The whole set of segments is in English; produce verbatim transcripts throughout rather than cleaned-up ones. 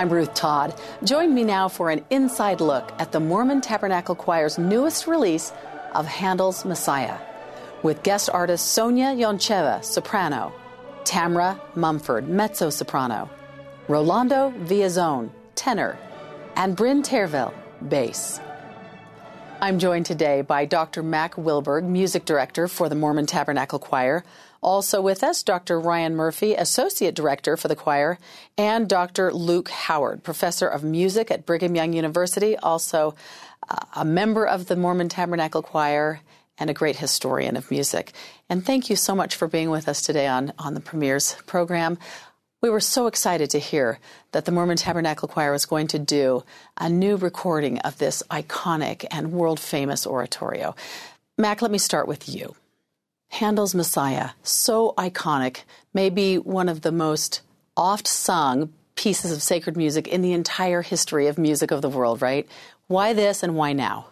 I'm Ruth Todd. Join me now for an inside look at the Mormon Tabernacle Choir's newest release of Handel's Messiah, with guest artist Sonia Yoncheva, soprano, Tamra Mumford, mezzo-soprano, Rolando Villazon, tenor, and Bryn Terville, bass. I'm joined today by Doctor Mac Wilberg, music director for the Mormon Tabernacle Choir. Also with us, Doctor Ryan Murphy, associate director for the choir, and Doctor Luke Howard, professor of music at Brigham Young University, also uh, a member of the Mormon Tabernacle Choir and a great historian of music. And thank you so much for being with us today on, on the Premier's program. We were so excited to hear that the Mormon Tabernacle Choir was going to do a new recording of this iconic and world-famous oratorio. Mac, let me start with you. Handel's Messiah, so iconic, maybe one of the most oft-sung pieces of sacred music in the entire history of music of the world, right? Why this and why now?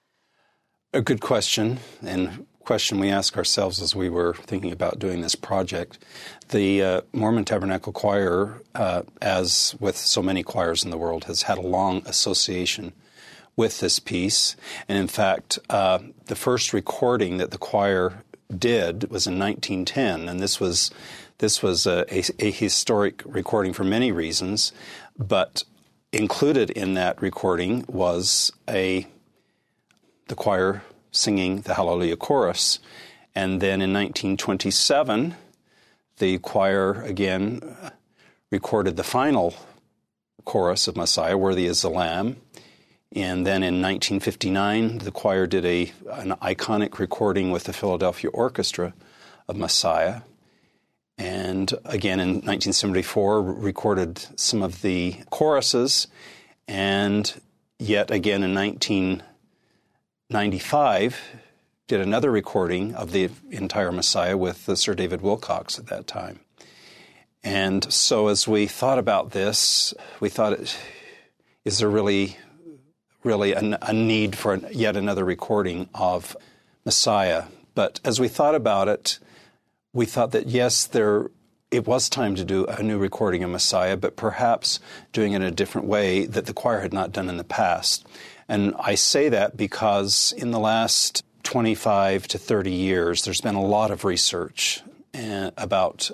A good question, and question we ask ourselves as we were thinking about doing this project. The uh, Mormon Tabernacle Choir, uh, as with so many choirs in the world, has had a long association with this piece. And in fact, uh, the first recording that the choir did was in nineteen ten, and this was this was a, a, a historic recording for many reasons, but included in that recording was a the choir singing the Hallelujah Chorus. And then in nineteen twenty-seven, the choir again recorded the final chorus of Messiah, Worthy is the Lamb. And then in nineteen fifty-nine, the choir did a an iconic recording with the Philadelphia Orchestra of Messiah. And again in nineteen seventy-four, recorded some of the choruses. And yet again in nineteen ninety-five, did another recording of the entire Messiah with uh, Sir David Wilcox at that time. And so as we thought about this, we thought, is there really, really a, a need for an, yet another recording of Messiah? But as we thought about it, we thought that yes, there it was time to do a new recording of Messiah, but perhaps doing it in a different way that the choir had not done in the past. And I say that because in the last twenty-five to thirty years, there's been a lot of research uh, about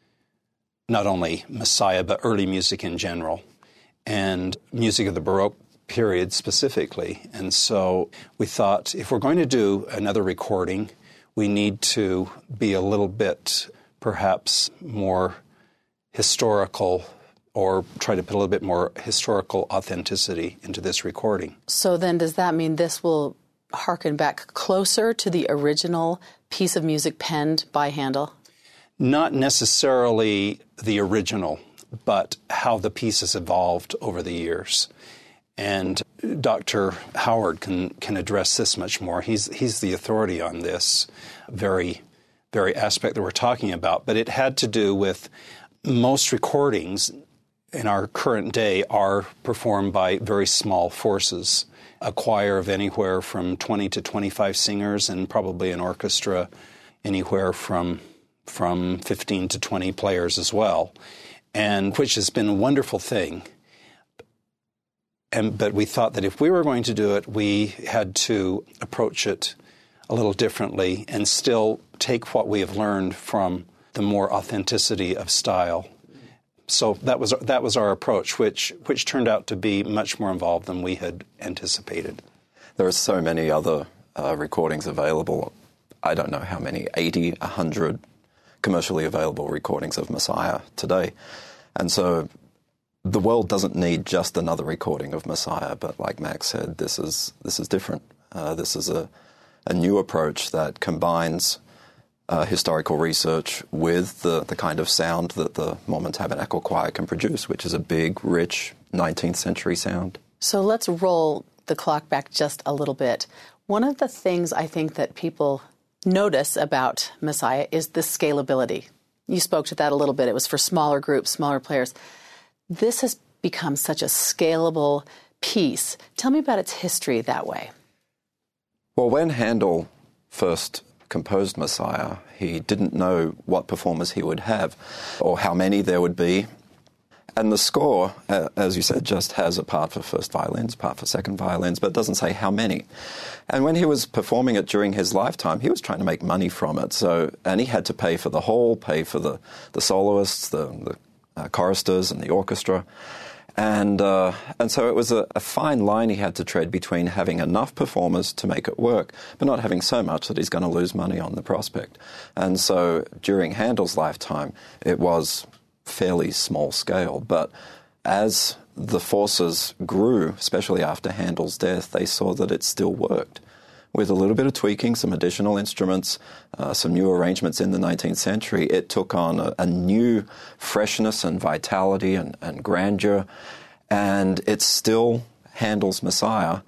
not only Messiah, but early music in general, and music of the Baroque period specifically. And so we thought, if we're going to do another recording, we need to be a little bit, perhaps, more historical, or try to put a little bit more historical authenticity into this recording. So then does that mean this will harken back closer to the original piece of music penned by Handel? Not necessarily the original, but how the piece has evolved over the years. And Doctor Howard can, can address this much more. He's, he's the authority on this very, very aspect that we're talking about. But it had to do with most recordings in our current day are performed by very small forces, a choir of anywhere from twenty to twenty-five singers, and probably an orchestra anywhere from from fifteen to twenty players as well, and which has been a wonderful thing. And but we thought that if we were going to do it, we had to approach it a little differently and still take what we have learned from the more authenticity of style. So that was that was our approach, which which turned out to be much more involved than we had anticipated. There are so many other uh, recordings available. I don't know how many, eighty, one hundred commercially available recordings of Messiah today. And so the world doesn't need just another recording of Messiah, but like Max said, this is this is different. Uh, this is a, a new approach that combines Uh, historical research with the, the kind of sound that the Mormon Tabernacle Choir can produce, which is a big, rich nineteenth century sound. So let's roll the clock back just a little bit. One of the things I think that people notice about Messiah is the scalability. You spoke to that a little bit. It was for smaller groups, smaller players. This has become such a scalable piece. Tell me about its history that way. Well, when Handel first composed Messiah, he didn't know what performers he would have or how many there would be. And the score, uh, as you said, just has a part for first violins, part for second violins, but it doesn't say how many. And when he was performing it during his lifetime, he was trying to make money from it. So, and he had to pay for the hall, pay for the, the soloists, the, the uh, choristers and the orchestra. And uh, and so it was a, a fine line he had to tread between having enough performers to make it work, but not having so much that he's going to lose money on the prospect. And so during Handel's lifetime, it was fairly small scale. But as the forces grew, especially after Handel's death, they saw that it still worked. With a little bit of tweaking, some additional instruments, uh, some new arrangements in the nineteenth century, it took on a, a new freshness and vitality and, and grandeur. And it's still Handel's Messiah,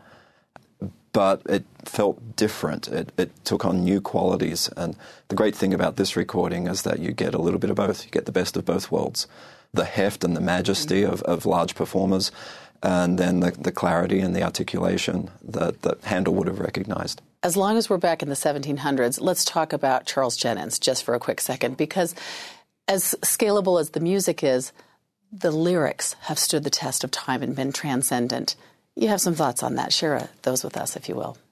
but it felt different. It, it took on new qualities. And the great thing about this recording is that you get a little bit of both. You get the best of both worlds. The heft and the majesty of, of large performers, and then the, the clarity and the articulation that, that Handel would have recognized. As long as we're back in the seventeen hundreds, let's talk about Charles Jennens just for a quick second, because as scalable as the music is, the lyrics have stood the test of time and been transcendent. You have some thoughts on that. Share those with us, if you will.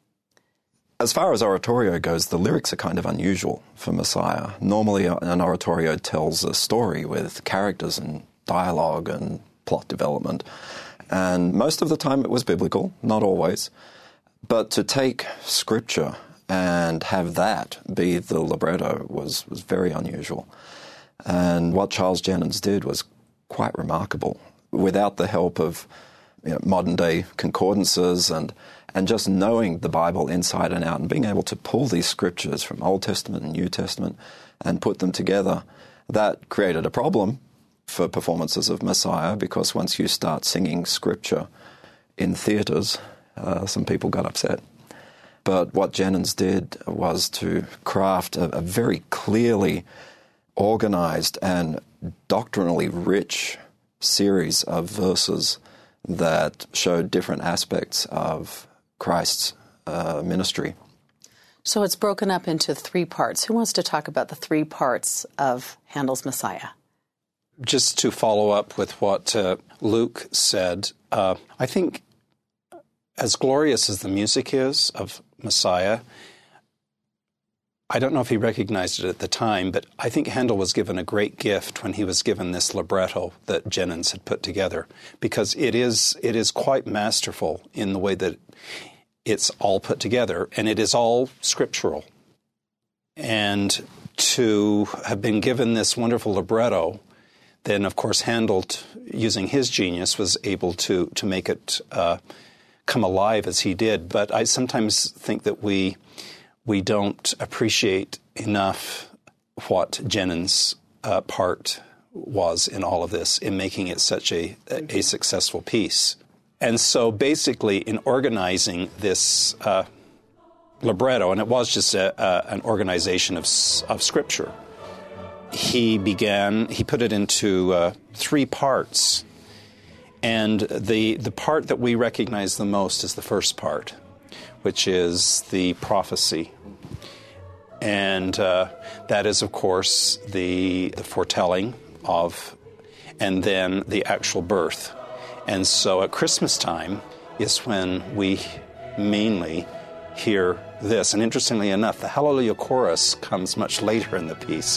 As far as oratorio goes, the lyrics are kind of unusual for Messiah. Normally, an oratorio tells a story with characters and dialogue and plot development. And most of the time it was biblical, not always. But to take scripture and have that be the libretto was, was very unusual. And what Charles Jennens did was quite remarkable. Without the help of you know, modern-day concordances and, and just knowing the Bible inside and out and being able to pull these scriptures from Old Testament and New Testament and put them together, that created a problem for performances of Messiah, because once you start singing scripture in theatres, uh, some people got upset. But what Jennens did was to craft a, a very clearly organized and doctrinally rich series of verses that showed different aspects of Christ's uh, ministry. So it's broken up into three parts. Who wants to talk about the three parts of Handel's Messiah? Just to follow up with what uh, Luke said, uh, I think as glorious as the music is of Messiah, I don't know if he recognized it at the time, but I think Handel was given a great gift when he was given this libretto that Jennens had put together, because it is it is quite masterful in the way that it's all put together, and it is all scriptural. And to have been given this wonderful libretto, then, of course, Handel, using his genius, was able to, to make it uh, come alive as he did. But I sometimes think that we we don't appreciate enough what Jennens' uh, part was in all of this, in making it such a, a, a successful piece. And so basically, in organizing this uh, libretto, and it was just a, a, an organization of, of Scripture, he began, he put it into uh, three parts. And the the part that we recognize the most is the first part, which is the prophecy. And uh, that is, of course, the, the foretelling of, and then the actual birth. And so at Christmas time is when we mainly hear this. And interestingly enough, the Hallelujah chorus comes much later in the piece.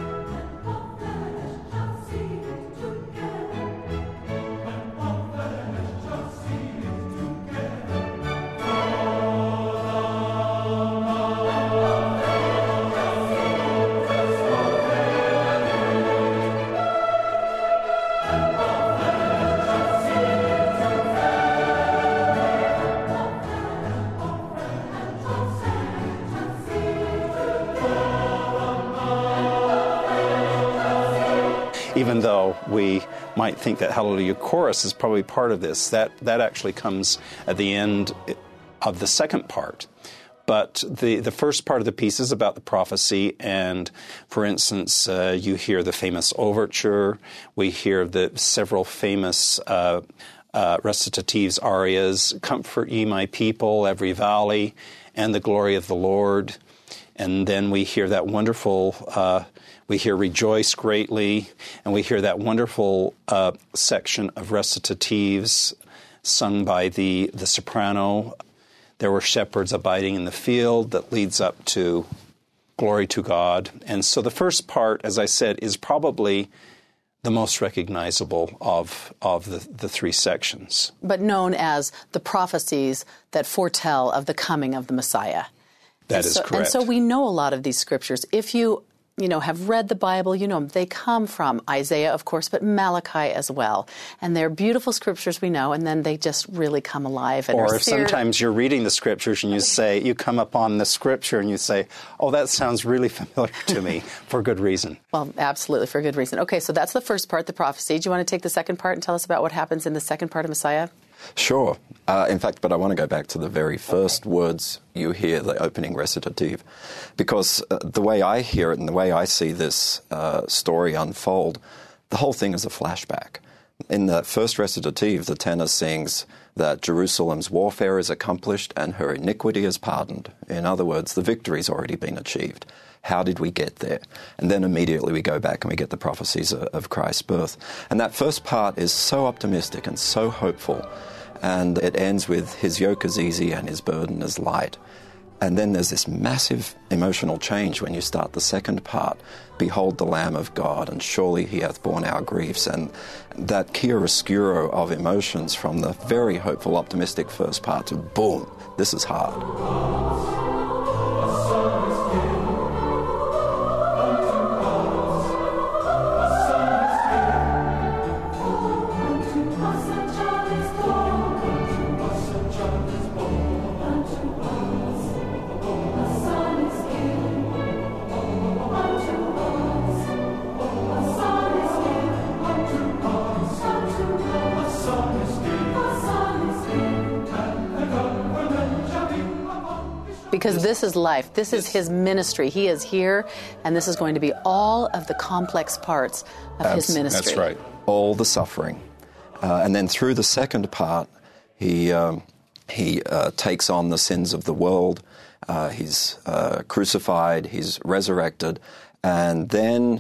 Even though we might think that Hallelujah chorus is probably part of this, that, that actually comes at the end of the second part. But the, the first part of the piece is about the prophecy, and, for instance, uh, you hear the famous overture, we hear the several famous uh, uh, recitatives, arias, Comfort Ye My People, Every Valley, and the Glory of the Lord. And then we hear that wonderful uh, We hear rejoice greatly, and we hear that wonderful uh, section of recitatives sung by the, the soprano. There were shepherds abiding in the field that leads up to glory to God. And so the first part, as I said, is probably the most recognizable of of the, the three sections. But known as the prophecies that foretell of the coming of the Messiah. That is so, correct. And so we know a lot of these scriptures. If you, you know, have read the Bible, you know, they come from Isaiah, of course, but Malachi as well. And they're beautiful scriptures, we know, and then they just really come alive. And or are if seared. sometimes you're reading the scriptures and you say, you come upon the scripture and you say, oh, that sounds really familiar to me, for good reason. Well, absolutely, for good reason. Okay, so that's the first part, the prophecy. Do you want to take the second part and tell us about what happens in the second part of Messiah? Sure. Uh, in fact, but I want to go back to the very first okay. words you hear, the opening recitative, because uh, the way I hear it and the way I see this uh, story unfold, the whole thing is a flashback. In that first recitative, the tenor sings that Jerusalem's warfare is accomplished and her iniquity is pardoned. In other words, the victory's already been achieved. How did we get there? And then immediately we go back and we get the prophecies of, of Christ's birth. And that first part is so optimistic and so hopeful. And it ends with his yoke is easy and his burden is light. And then there's this massive emotional change when you start the second part. Behold the Lamb of God, and surely he hath borne our griefs. And that chiaroscuro of emotions from the very hopeful, optimistic first part to boom, this is hard. Because this is life. This is his ministry. He is here, and this is going to be all of the complex parts of that's, his ministry. That's right. All the suffering. Uh, and then through the second part, he um, he uh, takes on the sins of the world. Uh, he's uh, crucified. He's resurrected. And then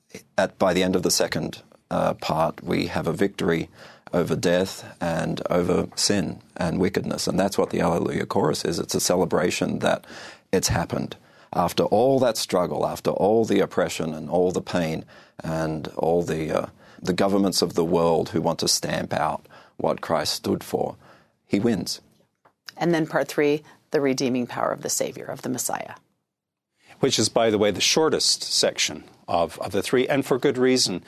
at by the end of the second uh, part, we have a victory over death and over sin and wickedness. And that's what the Alleluia chorus is. It's a celebration that it's happened. After all that struggle, after all the oppression and all the pain and all the uh, the governments of the world who want to stamp out what Christ stood for, he wins. And then part three, the redeeming power of the Savior, of the Messiah. Which is, by the way, the shortest section of, of the three, and for good reason.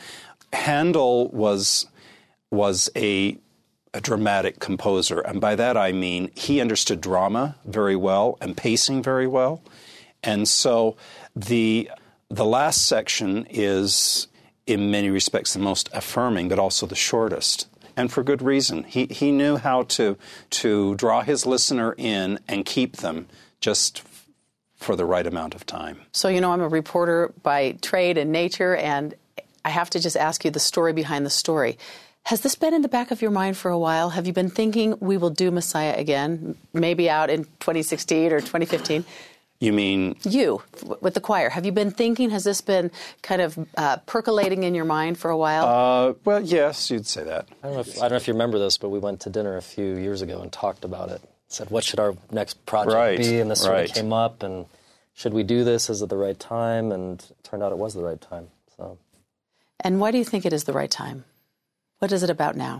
Handel was... was a, a dramatic composer, and by that I mean he understood drama very well and pacing very well. And so the the last section is, in many respects, the most affirming, but also the shortest, and for good reason. He he knew how to to draw his listener in and keep them just for the right amount of time. So, you know, I'm a reporter by trade and nature, and I have to just ask you the story behind the story. Has this been in the back of your mind for a while? Have you been thinking we will do Messiah again, maybe out in twenty sixteen or twenty fifteen? You mean... You, with the choir. Have you been thinking, has this been kind of uh, percolating in your mind for a while? Uh, well, yes, you'd say that. I don't know if, I don't know if you remember this, but we went to dinner a few years ago and talked about it. Said, what should our next project right, be? And this sort right. of came up, and should we do this? Is it the right time? And it turned out it was the right time. So. And why do you think it is the right time? What is it about now?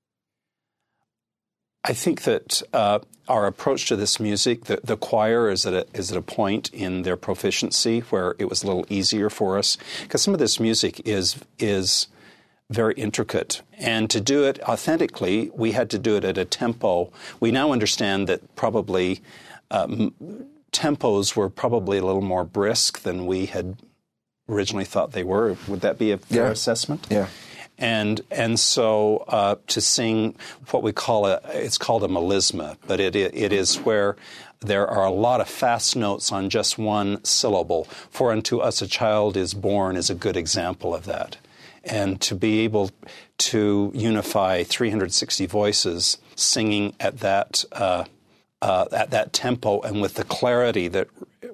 I think that uh, our approach to this music, the, the choir is at, a, is at a point in their proficiency where it was a little easier for us, because some of this music is is very intricate. And to do it authentically, we had to do it at a tempo. We now understand that probably um, tempos were probably a little more brisk than we had originally thought they were. Would that be a fair yeah. assessment? Yeah. And and so uh, to sing what we call a, it's called a melisma, but it it is where there are a lot of fast notes on just one syllable. For unto us a child is born is a good example of that. And to be able to unify three hundred sixty voices singing at that uh, uh, at that tempo and with the clarity that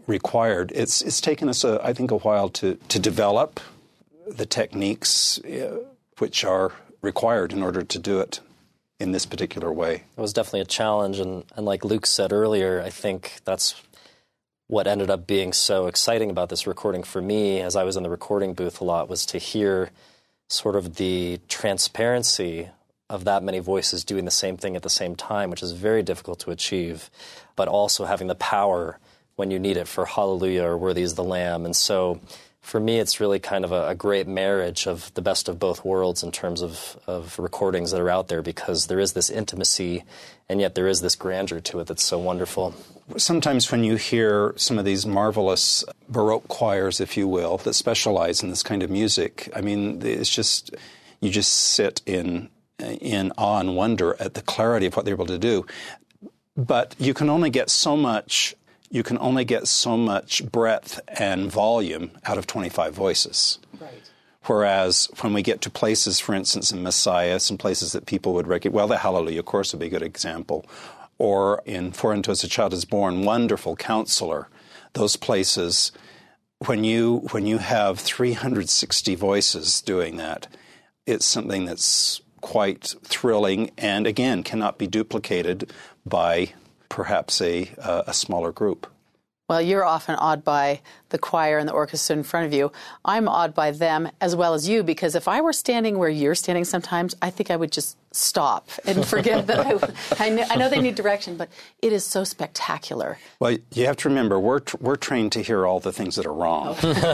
required. It's it's taken us, a, I think, a while to, to develop the techniques uh, which are required in order to do it in this particular way. It was definitely a challenge, and, and like Luke said earlier, I think that's what ended up being so exciting about this recording for me, as I was in the recording booth a lot, was to hear sort of the transparency of that many voices doing the same thing at the same time, which is very difficult to achieve, but also having the power when you need it for Hallelujah or Worthy is the Lamb. And so for me, it's really kind of a, a great marriage of the best of both worlds in terms of, of recordings that are out there, because there is this intimacy and yet there is this grandeur to it that's so wonderful. Sometimes when you hear some of these marvelous Baroque choirs, if you will, that specialize in this kind of music, I mean, it's just, you just sit in in awe and wonder at the clarity of what they're able to do. But you can only get so much, you can only get so much breadth and volume out of twenty-five voices. Right. Whereas when we get to places, for instance, in Messiah, some places that people would recognize, well, the Hallelujah, of course, would be a good example. Or in For Unto Us a Child is Born, Wonderful Counselor. Those places, when you when you have three hundred sixty voices doing that, it's something that's quite thrilling, and again, cannot be duplicated by perhaps a, uh, a smaller group. Well, you're often awed by the choir and the orchestra in front of you. I'm awed by them as well as you, because if I were standing where you're standing sometimes, I think I would just stop and forget that I, I, know, I know they need direction, but it is so spectacular. Well, you have to remember, we're tr- we're trained to hear all the things that are wrong.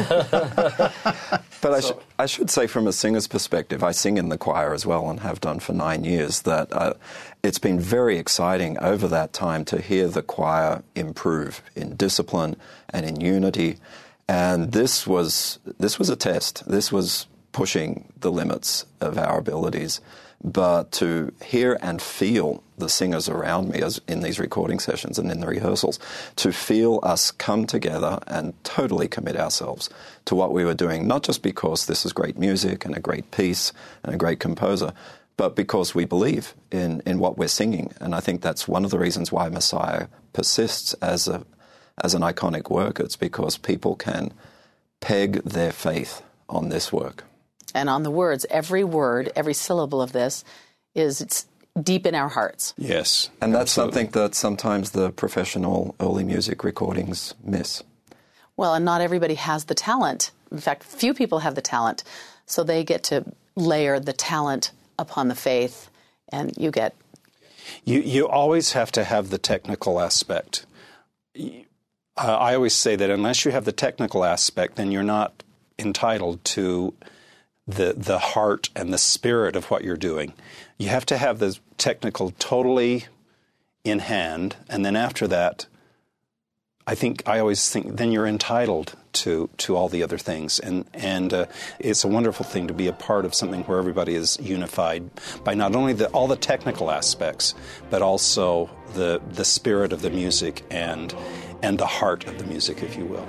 But I, sh- I should say, from a singer's perspective, I sing in the choir as well and have done for nine years, that uh, it's been very exciting over that time to hear the choir improve in discipline and in unity. And this was this was a test. This was pushing the limits of our abilities. But to hear and feel the singers around me as in these recording sessions and in the rehearsals, to feel us come together and totally commit ourselves to what we were doing, not just because this is great music and a great piece and a great composer, but because we believe in, in what we're singing. And I think that's one of the reasons why Messiah persists as a as an iconic work. It's because people can peg their faith on this work. And on the words, every word, every syllable of this is it's deep in our hearts. Yes. And that's absolutely. something that sometimes the professional early music recordings miss. Well, and not everybody has the talent. In fact, few people have the talent. So they get to layer the talent upon the faith, and you get... You, you always have to have the technical aspect. Uh, I always say that unless you have the technical aspect, then you're not entitled to the the heart and the spirit of what you're doing. You have to have the technical totally in hand, and then after that, I think I always think then you're entitled to to all the other things, and and uh, it's a wonderful thing to be a part of something where everybody is unified by not only the, all the technical aspects, but also the the spirit of the music and and the heart of the music, if you will.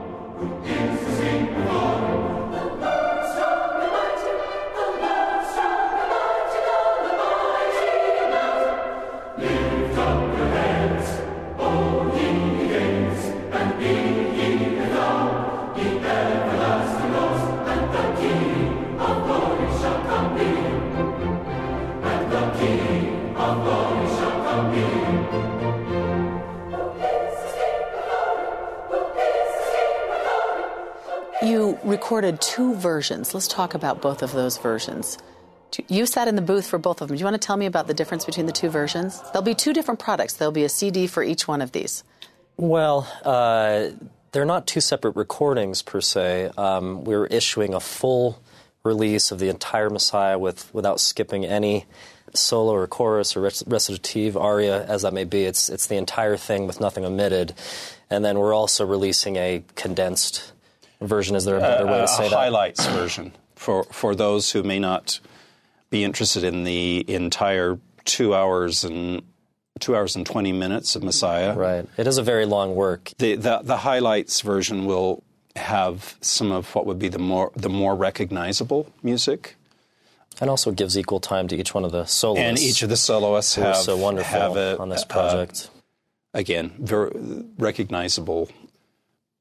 You recorded two versions. Let's talk about both of those versions. You sat in the booth for both of them. Do you want to tell me about the difference between the two versions? There'll be two different products. There'll be a C D for each one of these. Well, uh, they're not two separate recordings per se. Um, we're issuing a full release of the entire Messiah with without skipping any solo or chorus or recitative, aria, as that may be. It's it's the entire thing with nothing omitted. And then we're also releasing a condensed version. Is there a better uh, way to say a that? A highlights version for for those who may not be interested in the entire two hours and two hours and twenty minutes of Messiah. Right. It is a very long work. The the, the highlights version will have some of what would be the more the more recognizable music, and also gives equal time to each one of the soloists. And each of the soloists who have are so wonderful have a, on this project. Uh, again, very recognizable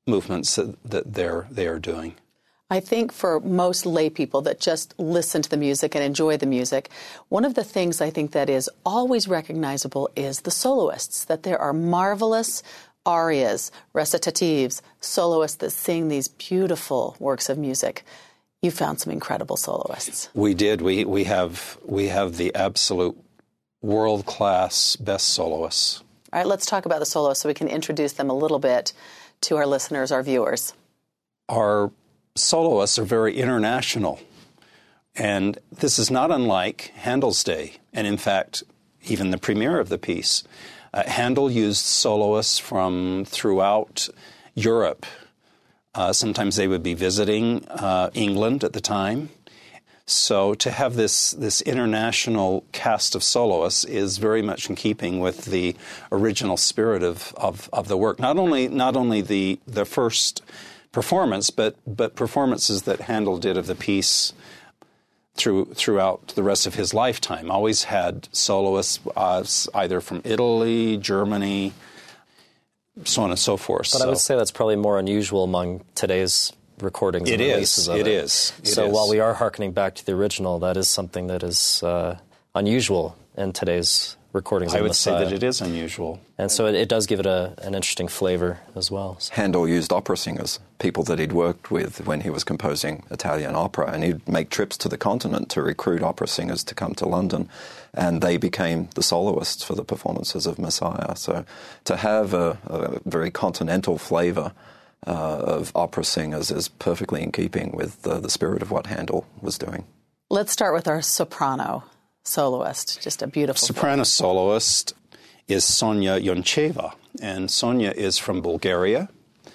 movements that, that they're they are doing. I think for most lay people that just listen to the music and enjoy the music, one of the things I think that is always recognizable is the soloists, that there are marvelous arias, recitatives, soloists that sing these beautiful works of music. You found some incredible soloists. We did. We we have we have the absolute world-class best soloists. All right, let's talk about the soloists so we can introduce them a little bit to our listeners, our viewers. Our soloists are very international, and this is not unlike Handel's day, and in fact, even the premiere of the piece. Uh, Handel used soloists from throughout Europe. Uh, sometimes they would be visiting uh, England at the time. So to have this this international cast of soloists is very much in keeping with the original spirit of, of, of the work. Not only not only the the first performance, but but performances that Handel did of the piece through throughout the rest of his lifetime. Always had soloists uh, either from Italy, Germany, so on and so forth. But so. I would say that's probably more unusual among today's recordings it and releases is, of it. it. Is. It so is. while we are hearkening back to the original, that is something that is uh, unusual in today's recordings of I would Messiah. say that it is unusual. And so it, it does give it a, an interesting flavor as well. So. Handel used opera singers, people that he'd worked with when he was composing Italian opera, and he'd make trips to the continent to recruit opera singers to come to London, and they became the soloists for the performances of Messiah. So to have a, a very continental flavor uh, of opera singers is perfectly in keeping with the, the spirit of what Handel was doing. Let's start with our soprano soloist, just a beautiful Soprano voice. Soloist is Sonia Yoncheva, and Sonia is from Bulgaria.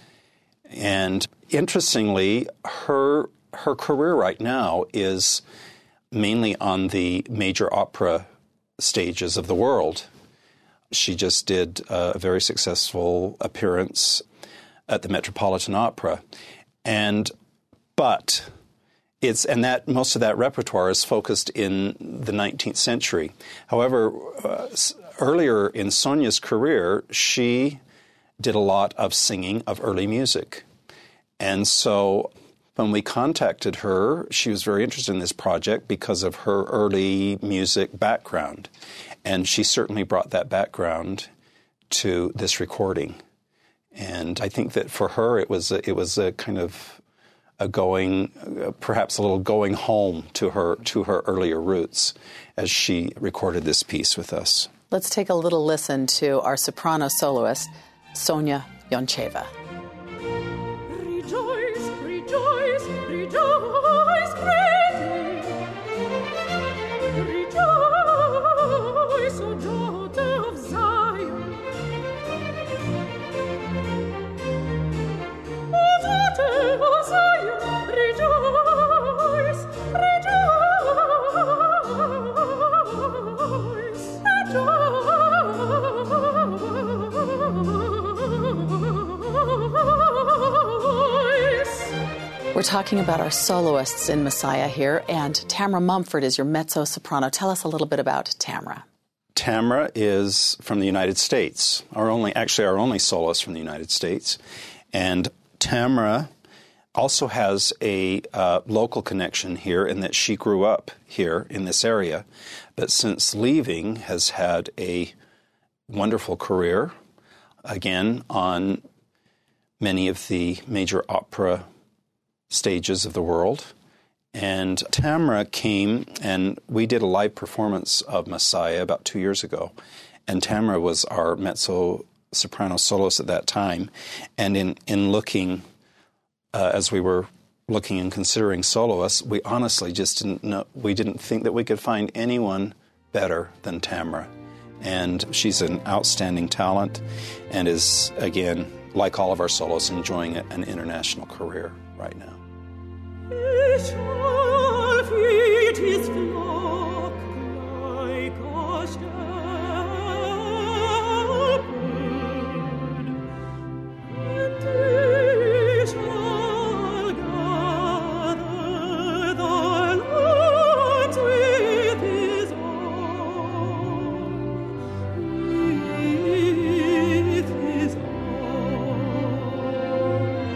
And interestingly, her her career right now is mainly on the major opera stages of the world. She just did a very successful appearance at the Metropolitan Opera, and but. It's, and that most of that repertoire is focused in the nineteenth century. However, uh, earlier in Sonia's career, she did a lot of singing of early music. And so when we contacted her, she was very interested in this project because of her early music background. And she certainly brought that background to this recording. And I think that for her, it was a, it was a kind of a going, uh, perhaps a little going home to her to her earlier roots as she recorded this piece with us. Let's take a little listen to our soprano soloist, Sonia Yoncheva. Rejoice, rejoice, rejoice greatly. Rejoice, O daughter of Zion. O daughter of Zion, rejoice, rejoice, rejoice. We're talking about our soloists in Messiah here, and Tamara Mumford is your mezzo-soprano. Tell us a little bit about Tamara. Tamara is from the United States, our only, actually our only soloist from the United States. And Tamara also has a uh, local connection here in that she grew up here in this area, but since leaving has had a wonderful career, again, on many of the major opera stages of the world. And Tamara came, and we did a live performance of Messiah about two years ago. And Tamara was our mezzo-soprano soloist at that time. And in, in looking, uh, as we were looking and considering soloists, we honestly just didn't know, we didn't think that we could find anyone better than Tamara. And she's an outstanding talent and is, again, like all of our soloists, enjoying an international career right now. He shall feed his flock like a shepherd, and he shall gather the lambs with his arm, with his arm.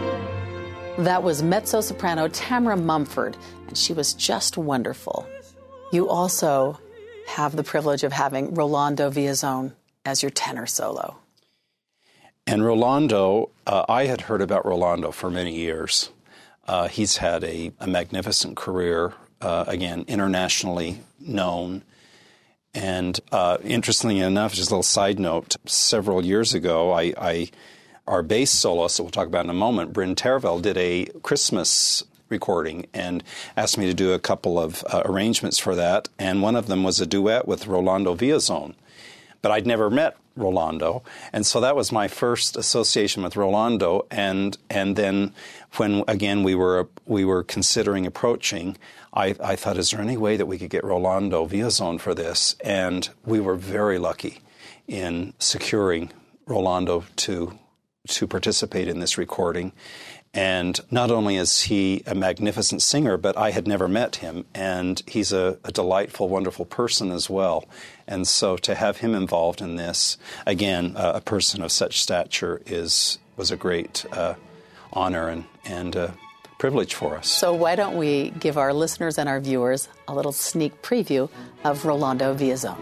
That was mezzo-soprano Tamara Mumford, and she was just wonderful. You also have the privilege of having Rolando Villazon as your tenor solo. And Rolando, uh, I had heard about Rolando for many years. Uh, he's had a, a magnificent career, uh, again, internationally known. And uh, interestingly enough, just a little side note, several years ago, I, I our bass soloist, that we'll talk about in a moment, Bryn Tervel, did a Christmas recording and asked me to do a couple of uh, arrangements for that. And one of them was a duet with Rolando Villazon. But I'd never met Rolando, and so that was my first association with Rolando. And and then when again we were we were considering approaching, I, I thought, is there any way that we could get Rolando Villazon for this? And we were very lucky in securing Rolando to to participate in this recording. And not only is he a magnificent singer, but I had never met him, and he's a, a delightful, wonderful person as well. And so to have him involved in this, again, uh, a person of such stature is was a great uh, honor and, and uh, privilege for us. So why don't we give our listeners and our viewers a little sneak preview of Rolando Villazon.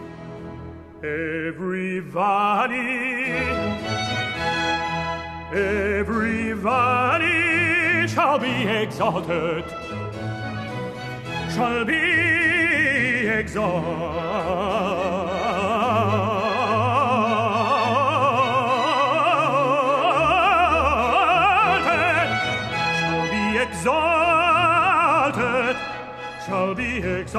Everybody, everybody shall be exalted, shall be exalted, shall be exalted, shall be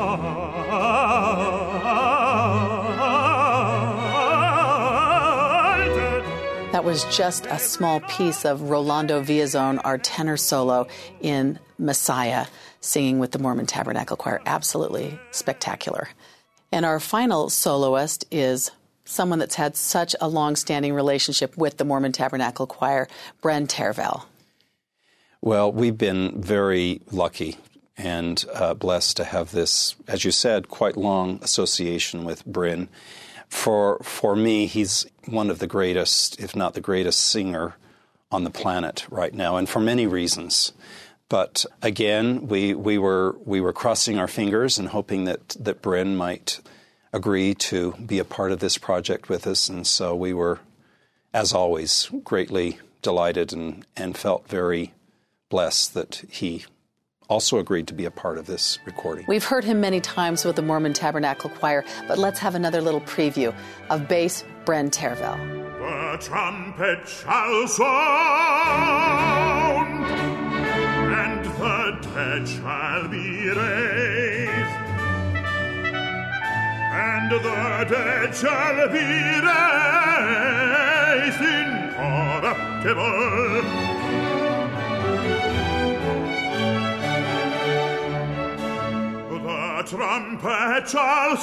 exalted. That was just a small piece of Rolando Villazon, our tenor solo in Messiah, singing with the Mormon Tabernacle Choir. Absolutely spectacular. And our final soloist is someone that's had such a long-standing relationship with the Mormon Tabernacle Choir, Bryn Tervel. Well, we've been very lucky and uh, blessed to have this, as you said, quite long association with Bryn. For for me, he's one of the greatest, if not the greatest singer on the planet right now, and for many reasons. But again, we we were we were crossing our fingers and hoping that that Bryn might agree to be a part of this project with us, and so we were, as always, greatly delighted and, and felt very blessed that he also agreed to be a part of this recording. We've heard him many times with the Mormon Tabernacle Choir, but let's have another little preview of bass Bryn Tervel. The trumpet shall sound, and the dead shall be raised, and the dead shall be raised incorruptible. The trumpet shall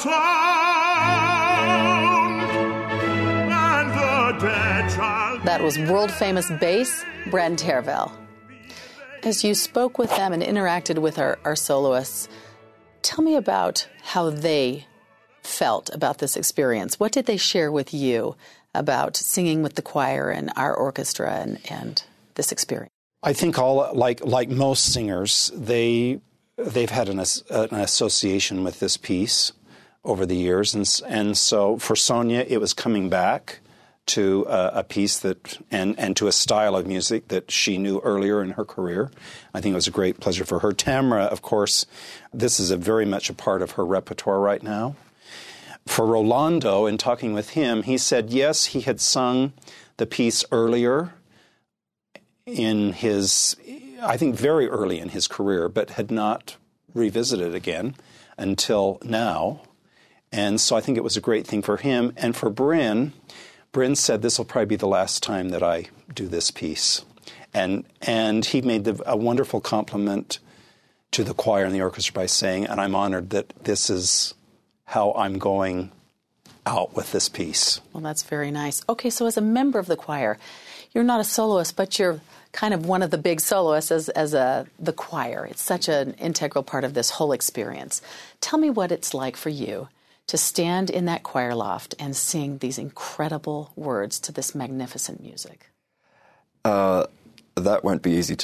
sound, and the dead shall be. That was world-famous bass Bryn Tervel. As you spoke with them and interacted with our, our soloists, tell me about how they felt about this experience. What did they share with you about singing with the choir and our orchestra and, and this experience? I think all like like most singers, they they've had an, an association with this piece over the years, and and so for Sonia, it was coming back to a, a piece that and and to a style of music that she knew earlier in her career. I think it was a great pleasure for her. Tamara, of course, this is a very much a part of her repertoire right now. For Rolando, in talking with him, he said yes, he had sung the piece earlier in his, I think very early in his career, but had not revisited again until now. And so I think it was a great thing for him. And for Bryn, Bryn said, this will probably be the last time that I do this piece. And and he made the, a wonderful compliment to the choir and the orchestra by saying, and I'm honored that this is how I'm going out with this piece. Well, that's very nice. Okay, so as a member of the choir, you're not a soloist, but you're kind of one of the big soloists as, as a the choir. It's such an integral part of this whole experience. Tell me what it's like for you to stand in that choir loft and sing these incredible words to this magnificent music. Uh, that won't be easy to do.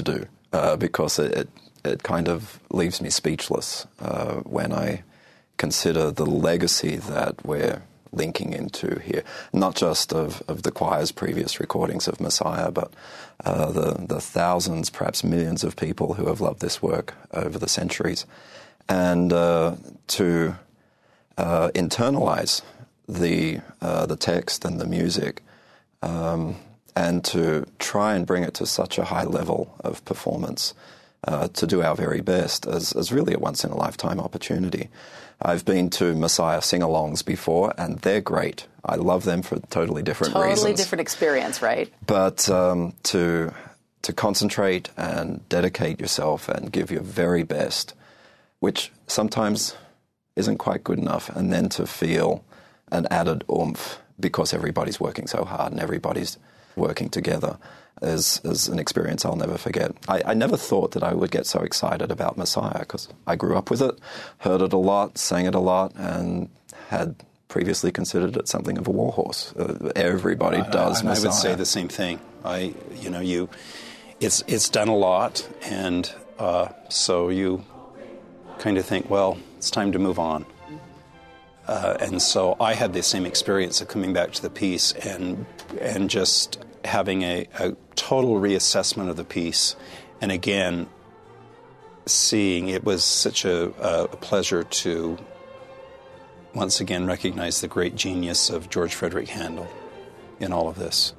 uh, because it, it it kind of leaves me speechless uh, when I consider the legacy that we're linking into here, not just of, of the choir's previous recordings of Messiah, but uh, the, the thousands, perhaps millions of people who have loved this work over the centuries. And uh, to uh, internalize the, uh, the text and the music, um, and to try and bring it to such a high level of performance, uh, to do our very best as, as really a once-in-a-lifetime opportunity. I've been to Messiah sing-alongs before, and they're great. I love them for totally different totally reasons. Totally different experience, right? But um, to to concentrate and dedicate yourself and give your very best, which sometimes isn't quite good enough, and then to feel an added oomph because everybody's working so hard and everybody's working together is, is an experience I'll never forget. I, I never thought that I would get so excited about Messiah because I grew up with it, heard it a lot, sang it a lot, and had previously considered it something of a warhorse. Uh, everybody I, does I, Messiah. I would say the same thing. I, you know, you, it's it's done a lot, and uh, so you kind of think, well, it's time to move on. Uh, and so I had the same experience of coming back to the piece and and just having a, a total reassessment of the piece, and again, seeing it was such a, a pleasure to once again recognize the great genius of George Frederick Handel in all of this.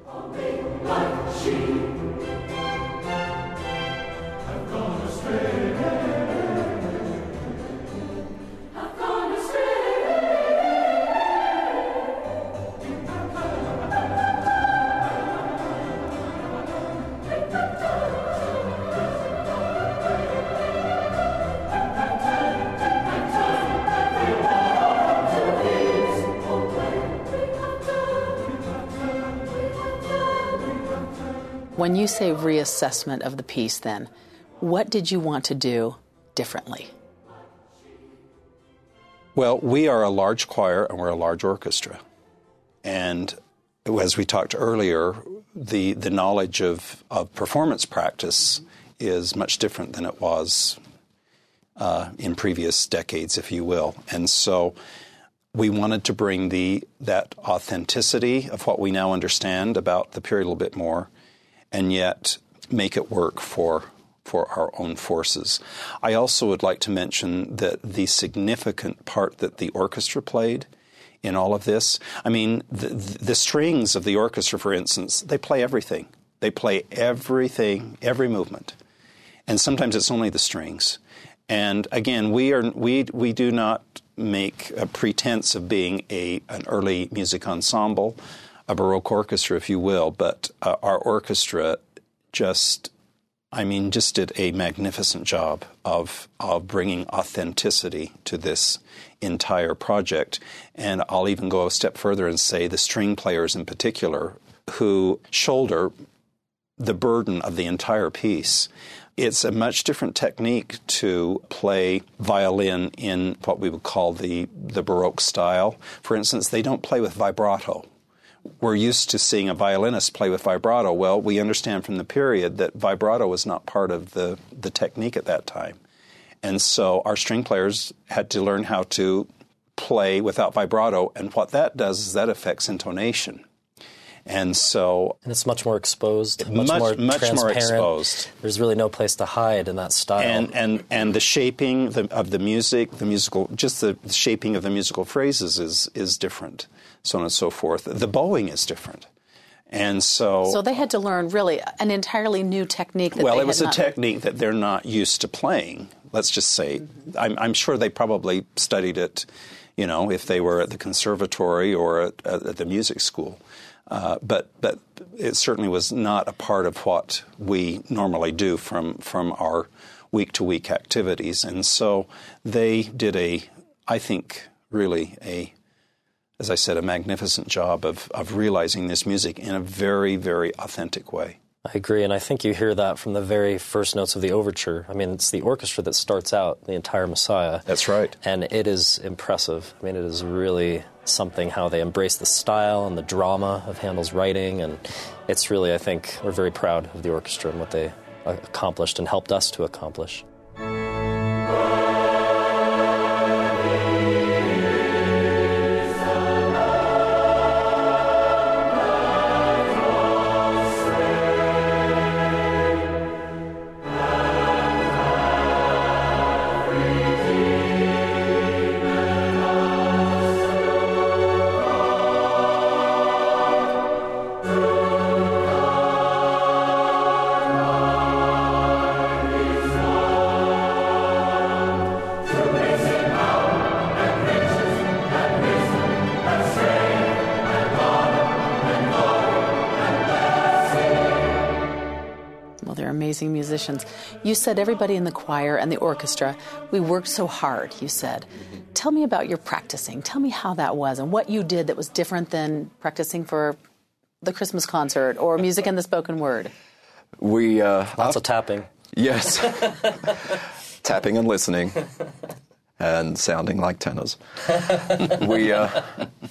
When you say reassessment of the piece, then, what did you want to do differently? Well, we are a large choir and we're a large orchestra. And as we talked earlier, the, the knowledge of, of performance practice is much different than it was uh, in previous decades, if you will. And so we wanted to bring the that authenticity of what we now understand about the period a little bit more, and yet make it work for for our own forces. I also would like to mention that the significant part that the orchestra played in all of this, I mean, the, the strings of the orchestra, for instance, they play everything. They play everything, every movement. And sometimes it's only the strings. And again, we are we we do not make a pretense of being a an early music ensemble, a Baroque orchestra, if you will, but uh, our orchestra just, I mean, just did a magnificent job of of bringing authenticity to this entire project. And I'll even go a step further and say the string players in particular, who shoulder the burden of the entire piece. It's a much different technique to play violin in what we would call the, the Baroque style. For instance, they don't play with vibrato. We're used to seeing a violinist play with vibrato. Well, we understand from the period that vibrato was not part of the, the technique at that time. And so our string players had to learn how to play without vibrato, and what that does is that affects intonation. And so... And it's much more exposed, much, much more much transparent. more exposed. There's really no place to hide in that style. And and, and the shaping the, of the music, the musical, just the shaping of the musical phrases is is different, so on and so forth. The bowing is different. And so... So they had to learn, really, an entirely new technique that well, they it was had a not... technique that they're not used to playing, let's just say. Mm-hmm. I'm, I'm sure they probably studied it, you know, if they were at the conservatory or at, at the music school. Uh, but but it certainly was not a part of what we normally do from, from our week-to-week activities. And so they did a, I think, really a, as I said, a magnificent job of, of realizing this music in a very, very authentic way. I agree, and I think you hear that from the very first notes of the overture. I mean, it's the orchestra that starts out the entire Messiah. That's right. And it is impressive. I mean, it is really something how they embrace the style and the drama of Handel's writing, and it's really, I think, we're very proud of the orchestra and what they accomplished and helped us to accomplish. Amazing musicians. You said everybody in the choir and the orchestra, we worked so hard, you said. Mm-hmm. Tell me about your practicing. Tell me how that was and what you did that was different than practicing for the Christmas concert or music in the spoken word. We uh, Lots of tapping. Yes. Tapping and listening and sounding like tenors. we... Uh,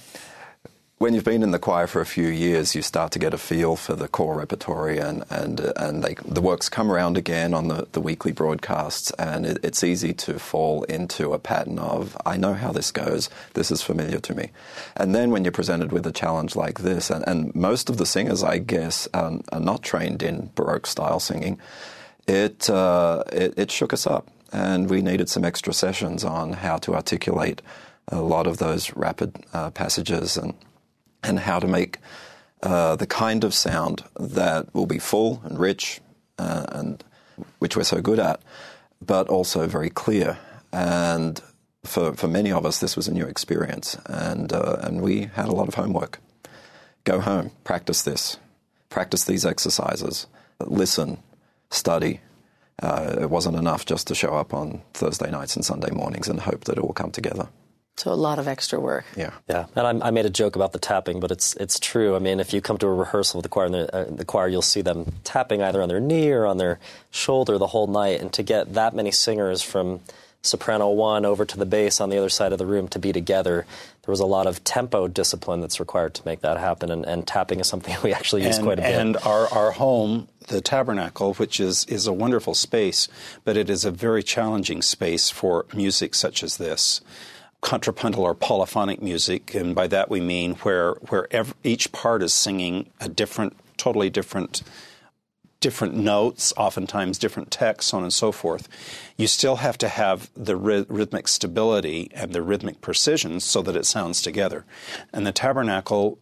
When you've been in the choir for a few years, you start to get a feel for the core repertory, and and uh, and they, the works come around again on the, the weekly broadcasts, and it, it's easy to fall into a pattern of, I know how this goes, this is familiar to me. And then when you're presented with a challenge like this, and, and most of the singers, I guess, um, are not trained in Baroque-style singing, it, uh, it it shook us up, and we needed some extra sessions on how to articulate a lot of those rapid uh, passages and and how to make uh, the kind of sound that will be full and rich, uh, and which we're so good at, but also very clear. And for for many of us, this was a new experience, and uh, and we had a lot of homework. Go home, practice this, practice these exercises, listen, study. Uh, it wasn't enough just to show up on Thursday nights and Sunday mornings and hope that it will come together. So a lot of extra work. Yeah, yeah. And I, I made a joke about the tapping, but it's it's true. I mean, if you come to a rehearsal with the choir, and the, uh, the choir, you'll see them tapping either on their knee or on their shoulder the whole night. And to get that many singers from soprano one over to the bass on the other side of the room to be together, there was a lot of tempo discipline that's required to make that happen. And, and tapping is something we actually use and, quite a bit. And our, our home, the Tabernacle, which is, is a wonderful space, but it is a very challenging space for music such as this. Contrapuntal or polyphonic music, and by that we mean where where every, each part is singing a different, totally different, different notes, oftentimes different texts, so on and so forth. You still have to have the ry- rhythmic stability and the rhythmic precision so that it sounds together. And the Tabernacle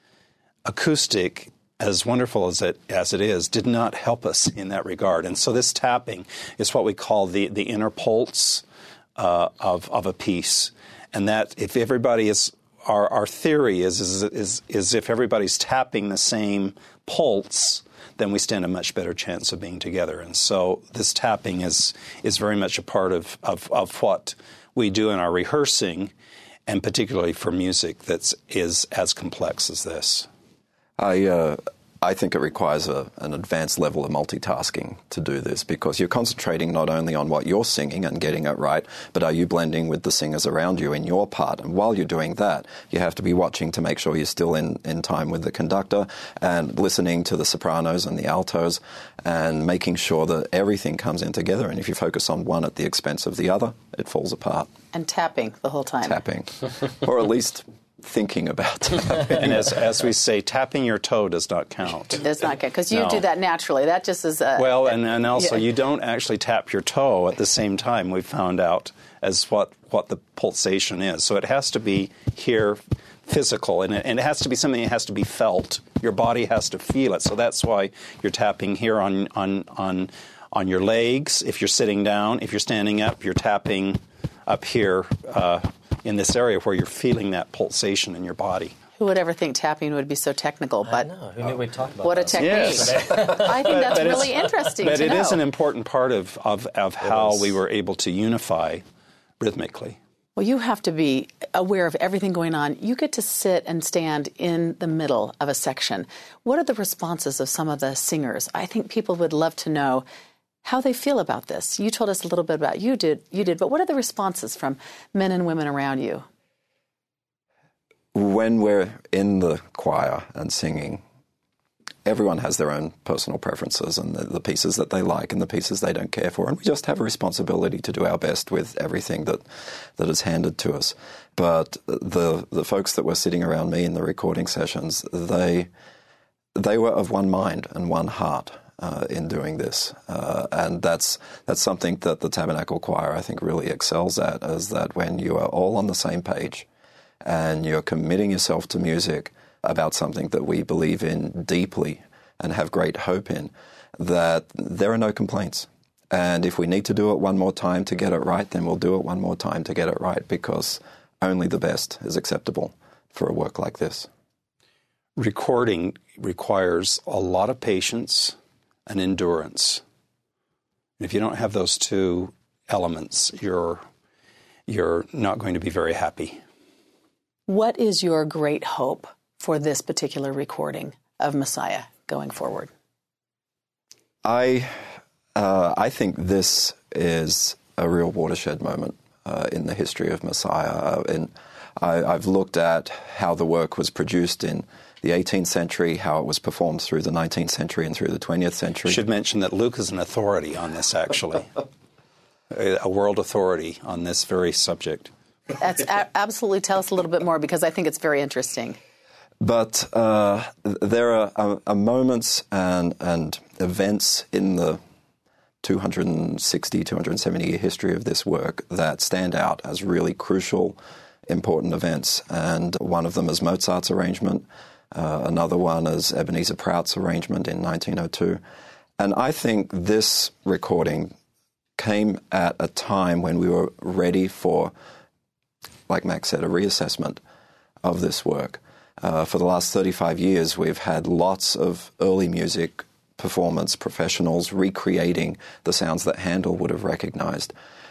acoustic, as wonderful as it as it is, did not help us in that regard. And so this tapping is what we call the the inner pulse uh, of of a piece. And that if everybody is, our, our theory is, is, is, is if everybody's tapping the same pulse, then we stand a much better chance of being together. And so this tapping is is very much a part of, of, of what we do in our rehearsing, and particularly for music that is as complex as this. I uh, I think it requires a, an advanced level of multitasking to do this, because you're concentrating not only on what you're singing and getting it right, but are you blending with the singers around you in your part? And while you're doing that, you have to be watching to make sure you're still in, in time with the conductor and listening to the sopranos and the altos and making sure that everything comes in together. And if you focus on one at the expense of the other, it falls apart. And tapping the whole time. Tapping. Or at least thinking about tapping. And as as we say, tapping your toe does not count. It does not count, because you No. do that naturally. That just is a... Well, and, and also yeah. you don't actually tap your toe at the same time, we found out, as what, what the pulsation is. So it has to be here physical, and it, and it has to be something that has to be felt. Your body has to feel it. So that's why you're tapping here on on on, on your legs. If you're sitting down, if you're standing up, you're tapping up here uh, in this area where you're feeling that pulsation in your body. Who would ever think tapping would be so technical? But I know. Who knew we'd talk about what that? a technique. Yes. I think that's But it's- really interesting But to it know. is an important part of, of, of how is. we were able to unify rhythmically. Well, you have to be aware of everything going on. You get to sit and stand in the middle of a section. What are the responses of some of the singers? I think people would love to know how they feel about this. You told us a little bit about you did, you did, but what are the responses from men and women around you? When we're in the choir and singing, everyone has their own personal preferences and the, the pieces that they like and the pieces they don't care for. And we just have a responsibility to do our best with everything that, that is handed to us. But the the folks that were sitting around me in the recording sessions, they they were of one mind and one heart uh, in doing this. Uh, and that's that's something that the Tabernacle Choir, I think, really excels at, is that when you are all on the same page and you're committing yourself to music about something that we believe in deeply and have great hope in, that there are no complaints. And if we need to do it one more time to get it right, then we'll do it one more time to get it right, because only the best is acceptable for a work like this. Recording requires a lot of patience and endurance. If you don't have those two elements, you're you're not going to be very happy. What is your great hope for this particular recording of Messiah going forward? I uh, I think this is a real watershed moment uh, in the history of Messiah. And I, I've looked at how the work was produced in the eighteenth century, how it was performed through the nineteenth century and through the twentieth century. I should mention that Luke is an authority on this, actually. A world authority on this very subject. That's a- absolutely. Tell us a little bit more, because I think it's very interesting. But uh, there are, are, are moments and, and events in the two hundred sixty, two hundred seventy year history of this work that stand out as really crucial, important events. And one of them is Mozart's arrangement. Uh, another one is Ebenezer Prout's arrangement in nineteen oh two. And I think this recording came at a time when we were ready for, like Max said, a reassessment of this work. Uh, for the last thirty-five years, we've had lots of early music performance professionals recreating the sounds that Handel would have recognized.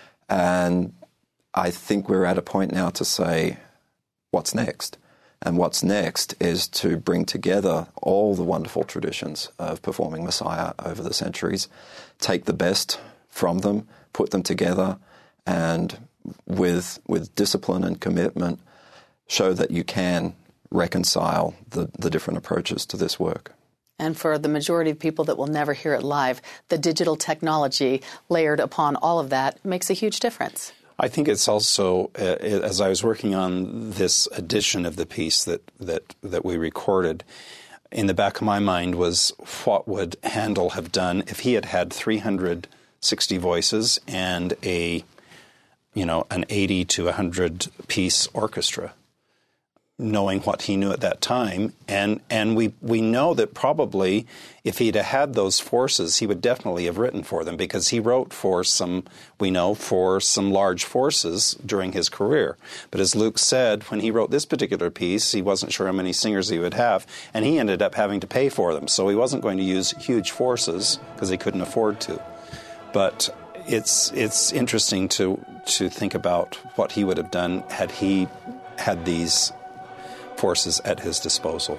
And I think we're at a point now to say, what's next? And what's next is to bring together all the wonderful traditions of performing Messiah over the centuries, take the best from them, put them together, and with with discipline and commitment, show that you can reconcile the, the different approaches to this work. And for the majority of people that will never hear it live, the digital technology layered upon all of that makes a huge difference. I think it's also, uh, as I was working on this edition of the piece that, that, that we recorded, in the back of my mind was, what would Handel have done if he had had three hundred sixty voices and a, you know, an eighty to one hundred piece orchestra, knowing what he knew at that time. And and we, we know that probably if he'd have had those forces, he would definitely have written for them, because he wrote for some, we know, for some large forces during his career. But as Luke said, when he wrote this particular piece, he wasn't sure how many singers he would have, and he ended up having to pay for them. So he wasn't going to use huge forces because he couldn't afford to. But it's it's interesting to to think about what he would have done had he had these forces at his disposal.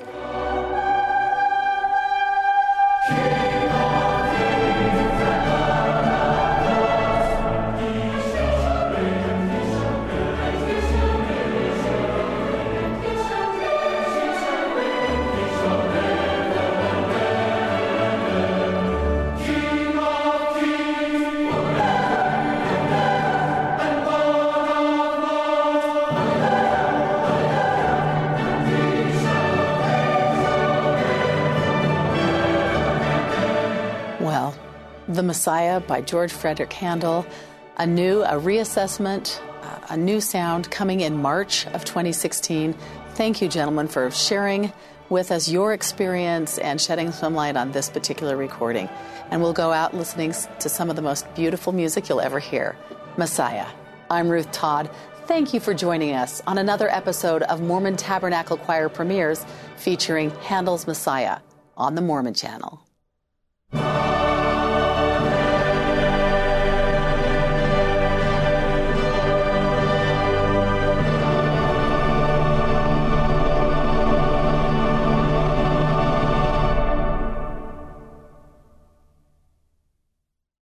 The Messiah by George Frederick Handel, a new, a reassessment, uh, a new sound coming in March of twenty sixteen. Thank you, gentlemen, for sharing with us your experience and shedding some light on this particular recording. And we'll go out listening to some of the most beautiful music you'll ever hear. Messiah. I'm Ruth Todd. Thank you for joining us on another episode of Mormon Tabernacle Choir Premieres featuring Handel's Messiah on the Mormon Channel.